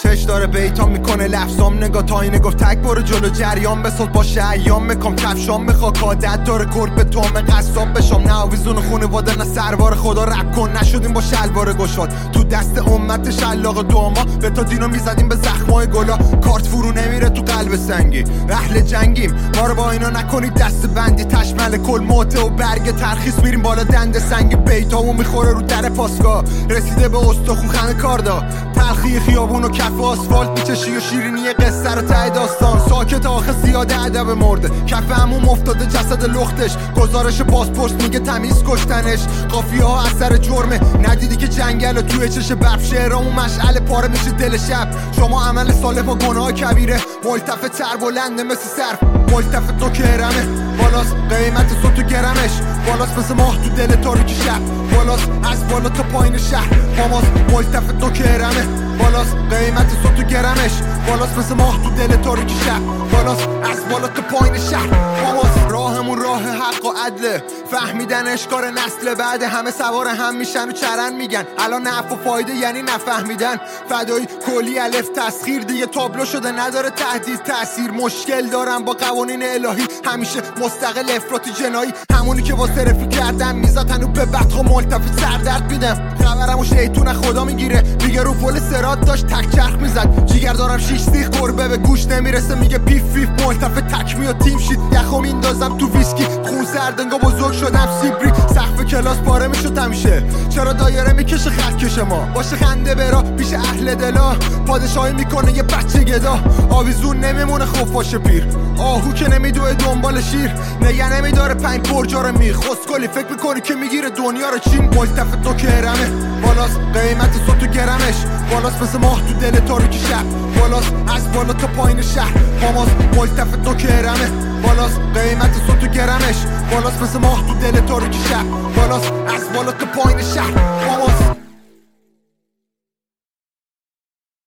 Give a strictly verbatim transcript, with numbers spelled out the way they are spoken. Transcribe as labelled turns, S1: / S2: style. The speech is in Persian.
S1: فش داره بیتام میکنه لفظام نگاه تا اینه گفت تک برو جلو جریان بساز باشه ایام میکام کفشام میخوا کادت داره گرگ به توم قصاب بشم نه آویزون خونواده نه سروار خدا رب کن نشدیم با شلوار گشاد تو دست امت شلاق دوما به تا دینو میزدیم به زخمای گلا کارت فرو نمیره تو قلب سنگی اهل جنگیم ما رو با اینا نکنید دست بندی تشمل کل موته و برگ ترخیص میریم بالا دند سنگی بیتامو میخوره رو در پاسگاه رسیده به استخون خمه کاردا تلخی خیابون و کف آسفالت میچشی و شیرینی قصه رو ته داستان ساکت آخه زیاده ادب مرده کف عموم افتاده جسد لختش گزارش پاسپورت میگه تمیز کشتنش قافیه ها اثر جرمه ندیدی که جنگل توی چش بب شعرامو مشعل پاره میشه دل شب شما عمل صالح با گناه کبیره ملتف تر بلنده مثل صرف ملتف دو کرمه بالاست قیمت صوت تو گرمش بالاست مثل ماه تو دل تاریکی شب بالاست از بالا تا پایین شهر ماماست ملتف دو کرمه بالاست قیمت صوت تو گرمش بالاست مثل ماه تو دل تاریکی شب بالاست از بالا تا پایین شهر ماماست راهمون راه حق و عدله فهمیدن اشکار نسل بعد همه سوار هم میشن و چرن میگن الان نفع و فایده یعنی نفهمیدن فدایی کلی الف تسخیر دیگه تابلو شده نداره تهدید تأثیر مشکل دارم با قوانین الهی همیشه مستقل افراطی جنایی همونی که واسه رفی کردن میزد هنو به بدخوا ملتف سردرد میدم خبرمو شیطون خدا میگیره میگه رو پل سرات داشت تک چرخ میزد جیگر دارم شیش سیخ گربه به گوش نمیرسه میگه پیف پیف ملتف تکمی و تیم شید یخو میندازم تو ویسکی خون سردنگا بزرگ شدم سیبری سقف کلاس پاره میشد همیشه چرا دایره میکشه خط کشه ما باشه خنده برا پیش اهل دلا پادشاهی میکنه یه بچه گدا آویزون نمیمونه خوف باشه پیر آهو که نمیدوه دنبال شیر نگه نمیداره پنج پرجا رو میخ خسکلی فکر میکنی که میگیره دنیا رو چین ملتف دو کرمه بالاست قیمت صوت تو گرمش بالاست مثل ماه تو دل تاریکی شب بالاست از بالا تا پایین شهر ماماست ملتف دو کرمه بالاست قیمت صوت تو گرمش بالاست مثل ماه تو دل تاریکی شب بالاست از بالا تا پایین شهر